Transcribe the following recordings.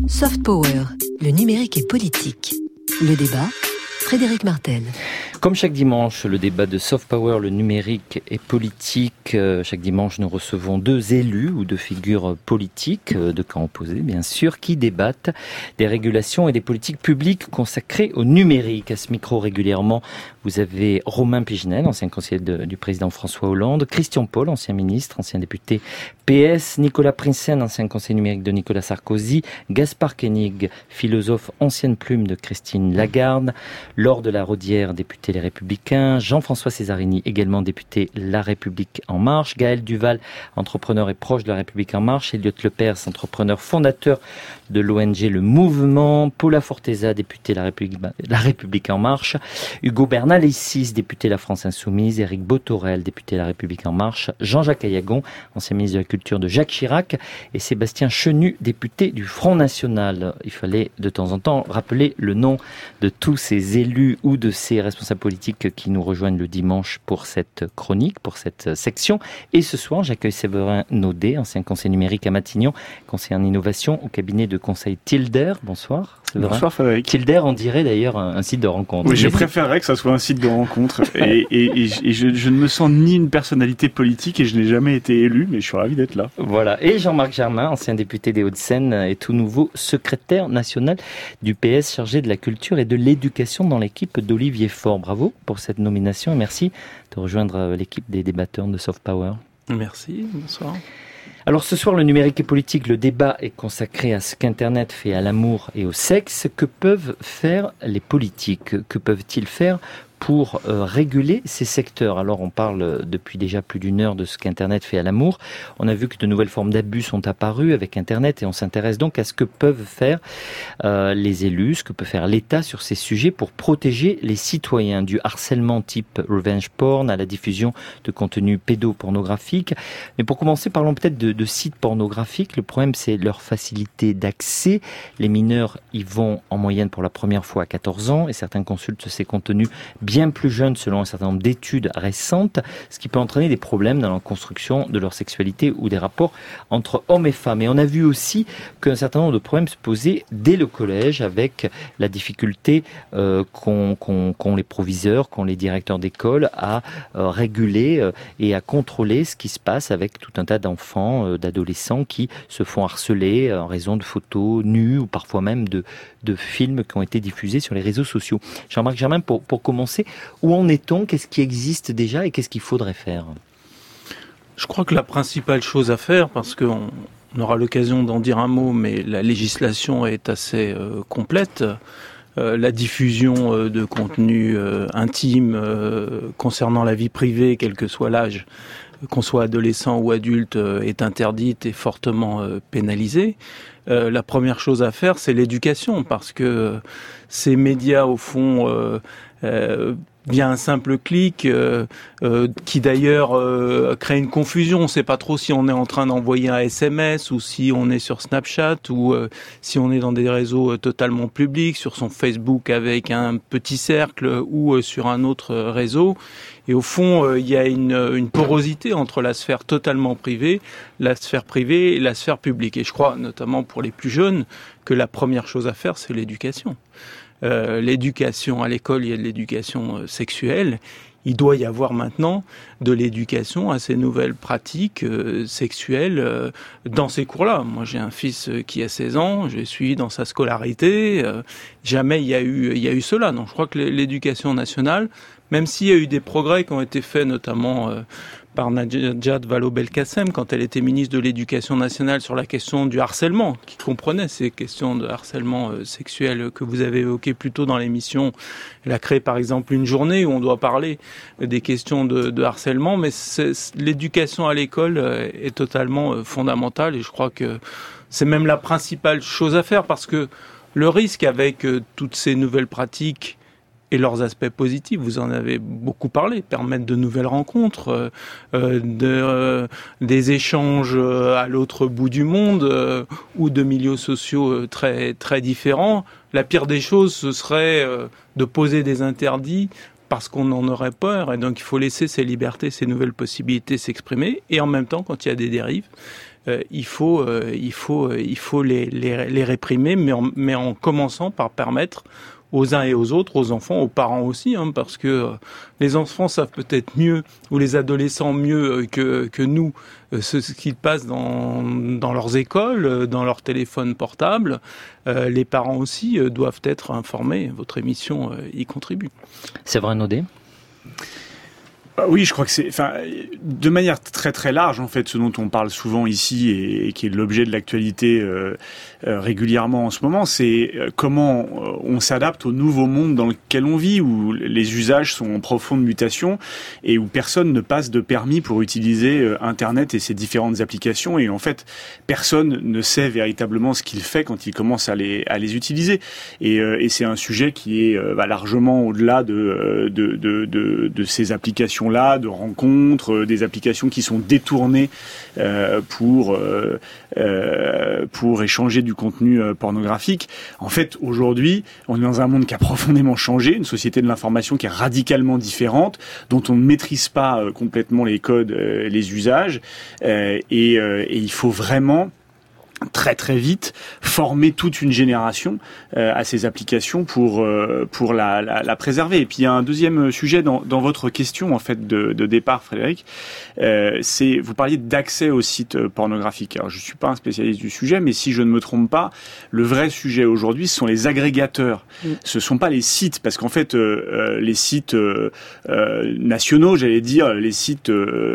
Soft Power, le numérique et politique. Le débat, Frédéric Martel. Comme chaque dimanche, le débat de Soft Power, le numérique et politique. Chaque dimanche, nous recevons deux élus ou deux figures politiques, de camps opposés bien sûr, qui débattent des régulations et des politiques publiques consacrées au numérique. À ce micro régulièrement, vous avez Romain Pigenel, ancien conseiller du président François Hollande, Christian Paul, ancien ministre, ancien député PS, Nicolas Prinsen, ancien conseiller numérique de Nicolas Sarkozy, Gaspard Koenig, philosophe, ancienne plume de Christine Lagarde, Laure de la Raudière, député Les Républicains, Jean-François Césarini, également député La République En Marche, Gaël Duval, entrepreneur et proche de La République En Marche, Elliot Lepers, entrepreneur fondateur de l'ONG Le Mouvement, Paula Forteza, député La République En Marche, Hugo Bernalicis, député La France Insoumise, Éric Bothorel, député La République En Marche, Jean-Jacques Ayagon, ancien ministre de la Culture de Jacques Chirac, et Sébastien Chenu, député du Front National. Il fallait de temps en temps rappeler le nom de tous ces élus ou de ces responsables politiques qui nous rejoignent le dimanche pour cette chronique, pour cette section. Et ce soir, j'accueille Séverin Naudet, ancien conseiller numérique à Matignon, conseiller en innovation au cabinet de conseil Tilder. Bonsoir. Séverin. Bonsoir Frédéric. Tilder, on dirait d'ailleurs un site de rencontre. Oui, je préférerais que ça soit un site de rencontre. et je ne me sens ni une personnalité politique et je n'ai jamais été élu, mais je suis ravi d'être là. Voilà. Et Jean-Marc Germain, ancien député des Hauts-de-Seine et tout nouveau secrétaire national du PS chargé de la culture et de l'éducation dans l'équipe d'Olivier Faure. Bravo pour cette nomination et merci de rejoindre l'équipe des débatteurs de Soft Power. Merci, bonsoir. Alors ce soir, le numérique et politique, le débat est consacré à ce qu'Internet fait à l'amour et au sexe. Que peuvent faire les politiques ? Que peuvent-ils faire pour réguler ces secteurs? Alors on parle depuis déjà plus d'une heure de ce qu'Internet fait à l'amour. On a vu que de nouvelles formes d'abus sont apparues avec Internet et on s'intéresse donc à ce que peuvent faire les élus, ce que peut faire l'État sur ces sujets pour protéger les citoyens du harcèlement type revenge porn à la diffusion de contenus pédopornographiques. Mais pour commencer, parlons peut-être de sites pornographiques. Le problème, c'est leur facilité d'accès. Les mineurs y vont en moyenne pour la première fois à 14 ans et certains consultent ces contenus bien plus jeunes selon un certain nombre d'études récentes, ce qui peut entraîner des problèmes dans la construction de leur sexualité ou des rapports entre hommes et femmes. Et on a vu aussi qu'un certain nombre de problèmes se posaient dès le collège avec la difficulté qu'ont les proviseurs, qu'ont les directeurs d'école à réguler et à contrôler ce qui se passe avec tout un tas d'enfants, d'adolescents qui se font harceler en raison de photos nues ou parfois même de films qui ont été diffusés sur les réseaux sociaux. Jean-Marc Germain, pour commencer, où en est-on? Qu'est-ce qui existe déjà et qu'est-ce qu'il faudrait faire? Je crois que la principale chose à faire, parce qu'on aura l'occasion d'en dire un mot, mais la législation est assez complète. La diffusion de contenus intimes concernant la vie privée, quel que soit l'âge, qu'on soit adolescent ou adulte, est interdite et fortement pénalisée. La première chose à faire, c'est l'éducation, parce que ces médias, au fond, via un simple clic, qui d'ailleurs crée une confusion. On ne sait pas trop si on est en train d'envoyer un SMS ou si on est sur Snapchat ou si on est dans des réseaux totalement publics, sur son Facebook avec un petit cercle ou sur un autre réseau. Et au fond, il y a une porosité entre la sphère totalement privée, la sphère privée et la sphère publique. Et je crois, notamment pour les plus jeunes, que la première chose à faire, c'est l'éducation. L'éducation à l'école, il y a de l'éducation sexuelle. Il doit y avoir maintenant de l'éducation à ces nouvelles pratiques sexuelles dans ces cours-là. Moi, j'ai un fils qui a 16 ans, j'ai suivi dans sa scolarité. Jamais il y a eu cela. Donc, je crois que l'éducation nationale, même s'il y a eu des progrès qui ont été faits, notamment par Najat Vallaud-Belkacem, quand elle était ministre de l'Éducation nationale, sur la question du harcèlement, qui comprenait ces questions de harcèlement sexuel que vous avez évoquées plus tôt dans l'émission. Elle a créé par exemple une journée où on doit parler des questions de harcèlement, mais l'éducation à l'école est totalement fondamentale et je crois que c'est même la principale chose à faire, parce que le risque avec toutes ces nouvelles pratiques et leurs aspects positifs, vous en avez beaucoup parlé, permettre de nouvelles rencontres, des échanges à l'autre bout du monde ou de milieux sociaux très, très différents. La pire des choses, ce serait de poser des interdits parce qu'on en aurait peur, et donc il faut laisser ces libertés, ces nouvelles possibilités s'exprimer, et en même temps, quand il y a des dérives, il faut les réprimer, mais en commençant par permettre aux uns et aux autres, aux enfants, aux parents aussi, parce que les enfants savent peut-être mieux, ou les adolescents mieux que nous, ce qu'ils passent dans leurs écoles, dans leurs téléphones portables. Les parents aussi doivent être informés. Votre émission y contribue. Séverin Naudet. Oui, je crois que de manière très très large en fait, ce dont on parle souvent ici et qui est l'objet de l'actualité régulièrement en ce moment, c'est comment on s'adapte au nouveau monde dans lequel on vit, où les usages sont en profonde mutation et où personne ne passe de permis pour utiliser Internet et ses différentes applications, et en fait personne ne sait véritablement ce qu'il fait quand il commence à les utiliser, et c'est un sujet qui est largement au-delà de ces applications de rencontres, des applications qui sont détournées pour échanger du contenu pornographique. En fait, aujourd'hui, on est dans un monde qui a profondément changé, une société de l'information qui est radicalement différente, dont on ne maîtrise pas complètement les codes, les usages, et il faut vraiment très très vite former toute une génération à ces applications pour la préserver. Et puis il y a un deuxième sujet dans votre question en fait de départ, Frédéric, c'est, vous parliez d'accès aux sites pornographiques. Alors je suis pas un spécialiste du sujet, mais si je ne me trompe pas, le vrai sujet aujourd'hui ce sont les agrégateurs. Ce sont pas les sites, parce qu'en fait les sites nationaux, j'allais dire les sites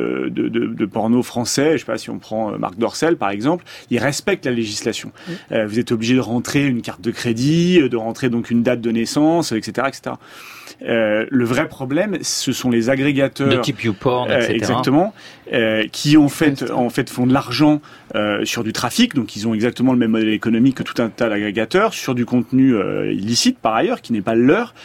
de porno français, je sais pas si on prend Marc Dorcel par exemple, ils respectent la législation. Vous êtes obligé de rentrer une carte de crédit, de rentrer donc une date de naissance, etc., etc. Le vrai problème, ce sont les agrégateurs de type YouPorn, etc. Exactement, qui en fait font de l'argent sur du trafic. Donc ils ont exactement le même modèle économique que tout un tas d'agrégateurs sur du contenu illicite par ailleurs, qui n'est pas le leur,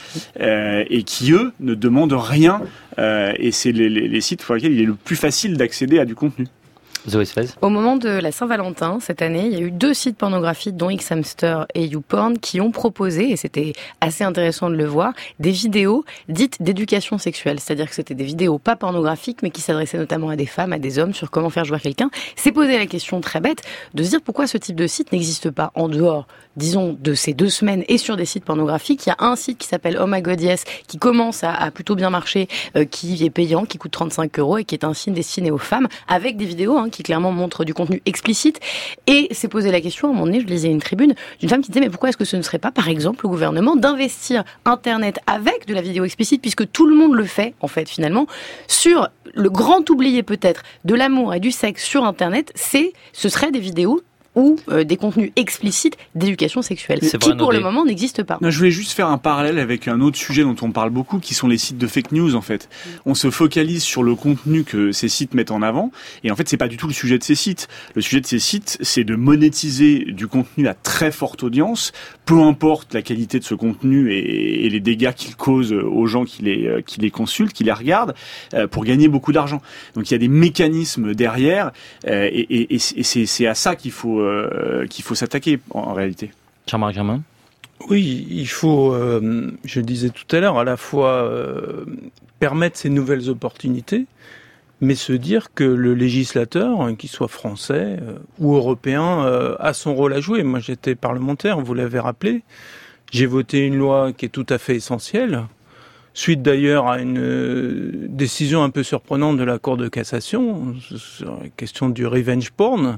et qui eux ne demandent rien. Et c'est les sites pour lesquels il est le plus facile d'accéder à du contenu. Zoé Sfez. Au moment de la Saint-Valentin, cette année, il y a eu 2 sites pornographiques, dont Xhamster et YouPorn, qui ont proposé, et c'était assez intéressant de le voir, des vidéos dites d'éducation sexuelle. C'est-à-dire que c'était des vidéos pas pornographiques, mais qui s'adressaient notamment à des femmes, à des hommes, sur comment faire jouir quelqu'un. C'est poser la question très bête de se dire pourquoi ce type de site n'existe pas en dehors, disons, de ces 2 semaines et sur des sites pornographiques. Il y a un site qui s'appelle Oh My God Yes, qui commence à plutôt bien marcher, qui est payant, qui coûte 35 € et qui est un site destiné aux femmes, avec des vidéos, qui clairement montre du contenu explicite. Et c'est posé la question, à un moment donné, je lisais une tribune d'une femme qui disait, mais pourquoi est-ce que ce ne serait pas, par exemple, au gouvernement d'investir Internet avec de la vidéo explicite, puisque tout le monde le fait, en fait, finalement, sur le grand oublié peut-être de l'amour et du sexe sur Internet, ce serait des vidéos ou des contenus explicites d'éducation sexuelle, qui pour le moment n'existent pas. Non, je voulais juste faire un parallèle avec un autre sujet dont on parle beaucoup, qui sont les sites de fake news en fait. On se focalise sur le contenu que ces sites mettent en avant, et en fait c'est pas du tout le sujet de ces sites. Le sujet de ces sites, c'est de monétiser du contenu à très forte audience, peu importe la qualité de ce contenu et les dégâts qu'il cause aux gens qui les consultent, qui les regardent, pour gagner beaucoup d'argent. Donc il y a des mécanismes derrière, et c'est à ça qu'il faut s'attaquer en réalité. Jean-Marc Germain. Oui, il faut, je le disais tout à l'heure, à la fois permettre ces nouvelles opportunités, mais se dire que le législateur, qu'il soit français ou européen, a son rôle à jouer. Moi, j'étais parlementaire, vous l'avez rappelé. J'ai voté une loi qui est tout à fait essentielle, suite d'ailleurs à une décision un peu surprenante de la Cour de cassation sur la question du revenge porn,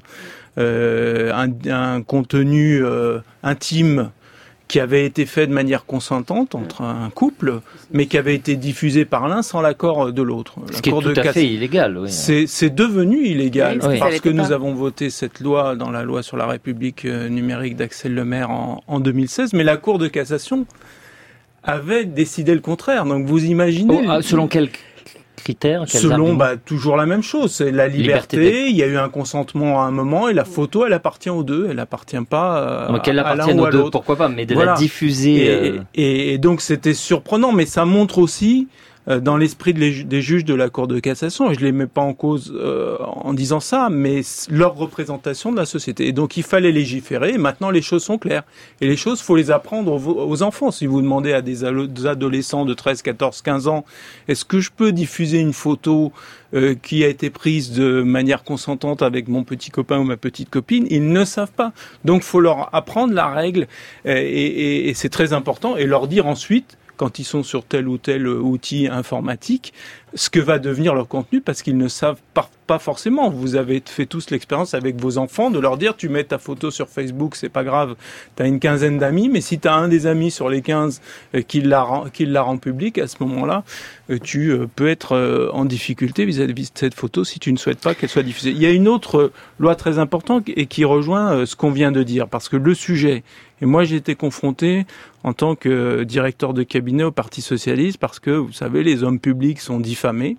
un contenu intime qui avait été fait de manière consentante entre un couple, mais qui avait été diffusé par l'un sans l'accord de l'autre. Ce qui est tout à fait illégal. Oui. C'est devenu illégal, oui, parce que nous avons voté cette loi dans la loi sur la République numérique d'Axel Lemaire en 2016, mais la Cour de cassation avait décidé le contraire. Donc vous imaginez... selon quels critères, selon toujours la même chose, c'est la liberté. Il y a eu un consentement à un moment et la photo, elle appartient aux deux, elle appartient pas qu'elle à l'un appartienne ou à aux deux, l'autre. pourquoi pas, mais de la diffuser. Et donc c'était surprenant, mais ça montre aussi dans l'esprit des juges de la Cour de cassation, et je les mets pas en cause en disant ça, mais leur représentation de la société. Et donc il fallait légiférer, et maintenant les choses sont claires. Et les choses, faut les apprendre aux enfants. Si vous demandez à des adolescents de 13, 14, 15 ans, est-ce que je peux diffuser une photo qui a été prise de manière consentante avec mon petit copain ou ma petite copine, ils ne savent pas. Donc faut leur apprendre la règle, et c'est très important, et leur dire ensuite, quand ils sont sur tel ou tel outil informatique, ce que va devenir leur contenu, parce qu'ils ne savent pas forcément. Vous avez fait tous l'expérience avec vos enfants de leur dire, tu mets ta photo sur Facebook, c'est pas grave, t'as une quinzaine d'amis, mais si t'as un des amis sur les 15 qui la rend publique, à ce moment-là, tu peux être en difficulté vis-à-vis de cette photo si tu ne souhaites pas qu'elle soit diffusée. Il y a une autre loi très importante et qui rejoint ce qu'on vient de dire, parce que le sujet, et moi j'ai été confronté en tant que directeur de cabinet au Parti Socialiste, parce que, vous savez, les hommes publics sont diffamés.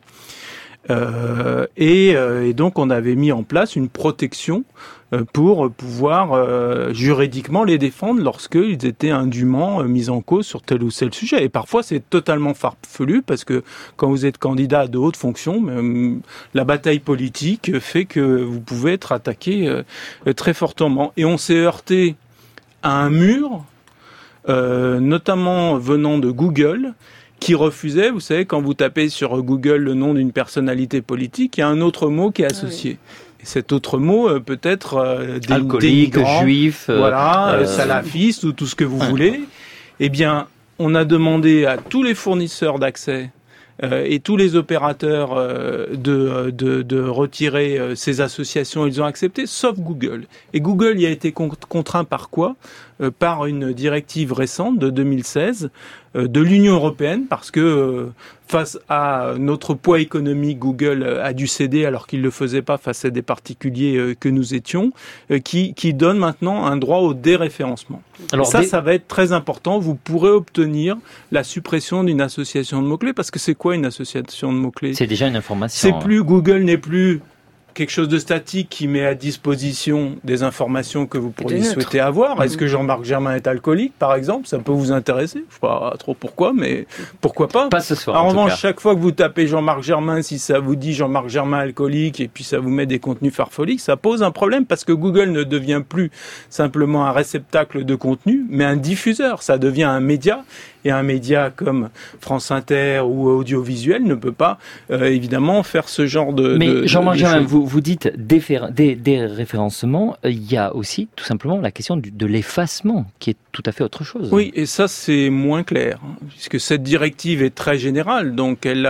Et donc on avait mis en place une protection pour pouvoir juridiquement les défendre lorsqu'ils étaient indûment mis en cause sur tel ou tel sujet. Et parfois c'est totalement farfelu, parce que quand vous êtes candidat à de hautes fonctions, la bataille politique fait que vous pouvez être attaqué très fortement. Et on s'est heurté à un mur, notamment venant de Google, qui refusait, vous savez, quand vous tapez sur Google le nom d'une personnalité politique, il y a un autre mot qui est associé. Oui. Et cet autre mot peut être alcoolique, juif, salafiste ou tout ce que vous voulez. Eh bien, on a demandé à tous les fournisseurs d'accès et tous les opérateurs de retirer ces associations. Ils ont accepté, sauf Google. Et Google y a été contraint par quoi ? Par une directive récente de 2016 de l'Union européenne, parce que face à notre poids économique, Google a dû céder alors qu'il ne le faisait pas face à des particuliers que nous étions, qui donne maintenant un droit au déréférencement. Alors ça va être très important. Vous pourrez obtenir la suppression d'une association de mots-clés, parce que c'est quoi une association de mots-clés ? C'est déjà une information. Google n'est plus quelque chose de statique qui met à disposition des informations que vous pourriez souhaiter avoir. Est-ce que Jean-Marc Germain est alcoolique, par exemple ? Ça peut vous intéresser. Je ne sais pas trop pourquoi, mais pourquoi pas. Pas ce soir, en revanche, chaque fois que vous tapez Jean-Marc Germain, si ça vous dit Jean-Marc Germain alcoolique, et puis ça vous met des contenus farfeliques, ça pose un problème, parce que Google ne devient plus simplement un réceptacle de contenu, mais un diffuseur. Ça devient un média. Et un média comme France Inter ou audiovisuel ne peut pas, évidemment, faire ce genre de... Mais Jean-Marc Germain, vous dites des référencements, il y a aussi tout simplement la question de l'effacement, qui est tout à fait autre chose. Oui, et ça c'est moins clair, puisque cette directive est très générale, donc elle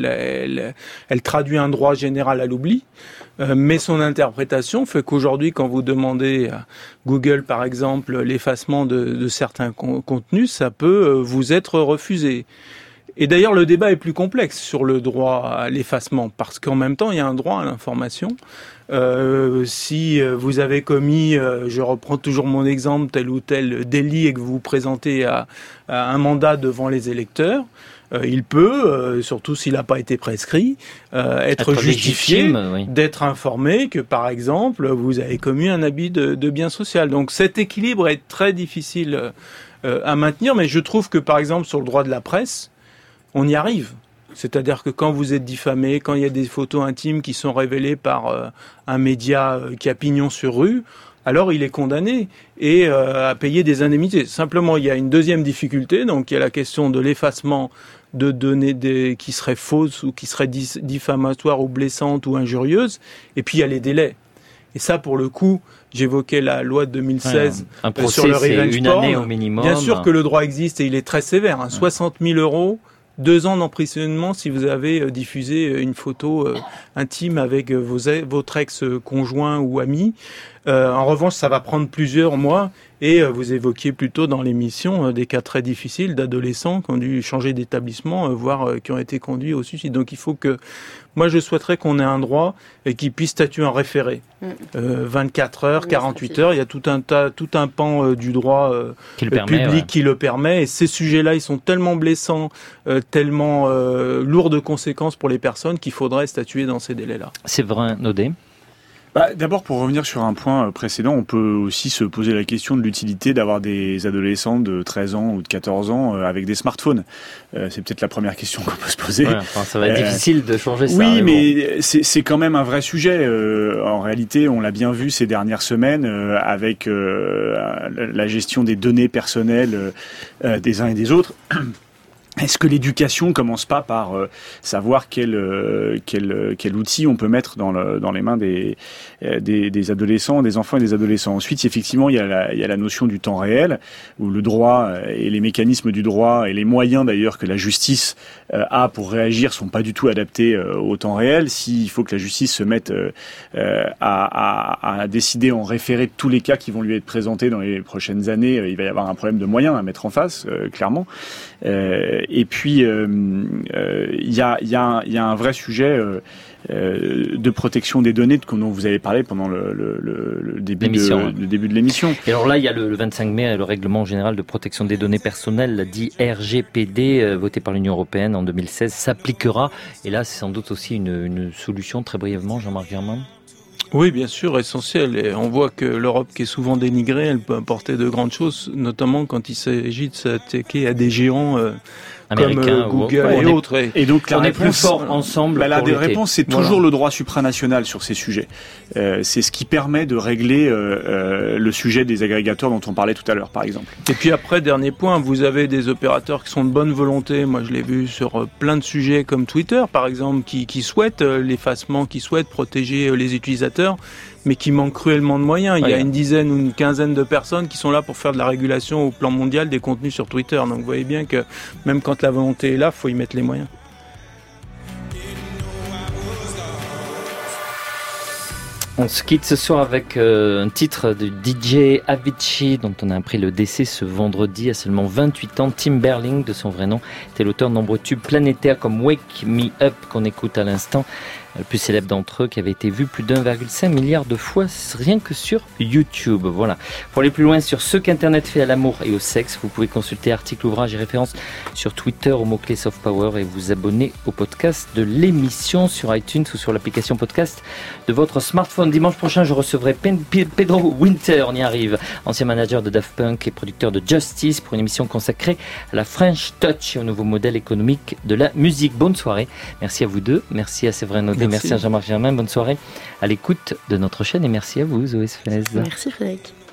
traduit un droit général à l'oubli, mais son interprétation fait qu'aujourd'hui, quand vous demandez à Google, par exemple, l'effacement de certains contenus, ça peut vous être refusé. Et d'ailleurs, le débat est plus complexe sur le droit à l'effacement, parce qu'en même temps, il y a un droit à l'information. Si vous avez commis, je reprends toujours mon exemple, tel ou tel délit, et que vous vous présentez à un mandat devant les électeurs, il peut, surtout s'il n'a pas été prescrit, être justifié d'être informé que, par exemple, vous avez commis un abus de bien social. Donc cet équilibre est très difficile à maintenir, mais je trouve que, par exemple, sur le droit de la presse, on y arrive. C'est-à-dire que quand vous êtes diffamé, quand il y a des photos intimes qui sont révélées par un média qui a pignon sur rue, alors il est condamné et à payer des indemnités. Simplement, il y a une deuxième difficulté, donc il y a la question de l'effacement de données qui seraient fausses ou qui seraient diffamatoires ou blessantes ou injurieuses, et puis il y a les délais. Et ça, pour le coup, j'évoquais la loi de 2016 un procès, sur le revenge une porn. Année au minimum. Bien sûr que le droit existe et il est très sévère. 60 000 €, 2 ans d'emprisonnement si vous avez diffusé une photo intime avec votre ex-conjoint ou ami. En revanche, ça va prendre plusieurs mois. Et vous évoquiez plutôt dans l'émission des cas très difficiles d'adolescents qui ont dû changer d'établissement, voire qui ont été conduits au suicide. Donc il faut que... Moi, je souhaiterais qu'on ait un droit et qui puisse statuer en référé. 24 heures, 48 heures, il y a tout un pan du droit public qui le permet. Et ces sujets-là, ils sont tellement blessants, tellement lourds de conséquences pour les personnes qu'il faudrait statuer dans ces délais-là. Séverin Naudet. D'abord, pour revenir sur un point précédent, on peut aussi se poser la question de l'utilité d'avoir des adolescents de 13 ans ou de 14 ans avec des smartphones. C'est peut-être la première question qu'on peut se poser. Ouais, ça va être difficile de changer ça. Oui, mais c'est quand même un vrai sujet. En réalité, on l'a bien vu ces dernières semaines avec la gestion des données personnelles des uns et des autres. Est-ce que l'éducation commence pas par savoir quel outil on peut mettre dans les mains des adolescents, des enfants et des adolescents. Ensuite, effectivement, il y a la notion du temps réel, où le droit et les mécanismes du droit et les moyens d'ailleurs que la justice a pour réagir sont pas du tout adaptés au temps réel. S'il faut que la justice se mette à décider en référé de tous les cas qui vont lui être présentés dans les prochaines années, il va y avoir un problème de moyens à mettre en face, clairement. Et puis il y a un vrai sujet de protection des données dont vous avez parlé pendant le début de l'émission. Et alors là, il y a le 25 mai, le règlement général de protection des données personnelles, dit RGPD, voté par l'Union européenne en 2016, s'appliquera. Et là, c'est sans doute aussi une solution, très brièvement, Jean-Marc Germain. Oui, bien sûr, essentiel. Et on voit que l'Europe, qui est souvent dénigrée, elle peut apporter de grandes choses, notamment quand il s'agit de s'attaquer à des géants comme Google et autres. Et donc on est plus fort ensemble. La réponse, c'est toujours le droit supranational sur ces sujets. C'est ce qui permet de régler le sujet des agrégateurs dont on parlait tout à l'heure, par exemple. Et puis après, dernier point, vous avez des opérateurs qui sont de bonne volonté. Moi, je l'ai vu sur plein de sujets comme Twitter, par exemple, qui souhaitent l'effacement, qui souhaitent protéger les utilisateurs, mais qui manquent cruellement de moyens. Il y a une dizaine ou une quinzaine de personnes qui sont là pour faire de la régulation au plan mondial des contenus sur Twitter. Donc vous voyez bien que même quand la volonté est là, il faut y mettre les moyens. On se quitte ce soir avec un titre de DJ Avicii dont on a appris le décès ce vendredi à seulement 28 ans. Tim Berling, de son vrai nom, était l'auteur de nombreux tubes planétaires comme Wake Me Up qu'on écoute à l'instant. Le plus célèbre d'entre eux qui avait été vu plus d'1,5 milliard de fois rien que sur YouTube. Voilà. Pour aller plus loin sur ce qu'Internet fait à l'amour et au sexe, vous pouvez consulter articles, ouvrages et références sur Twitter au mot-clé Soft Power et vous abonner au podcast de l'émission sur iTunes ou sur l'application podcast de votre smartphone. Dimanche prochain, je recevrai Pedro Winter, on y arrive, ancien manager de Daft Punk et producteur de Justice pour une émission consacrée à la French Touch et au nouveau modèle économique de la musique. Bonne soirée. Merci à vous deux. Merci à Séverine Audet. Merci à Jean-Marc Germain, bonne soirée à l'écoute de notre chaîne et merci à vous Zoé Sfez. Merci Frédéric.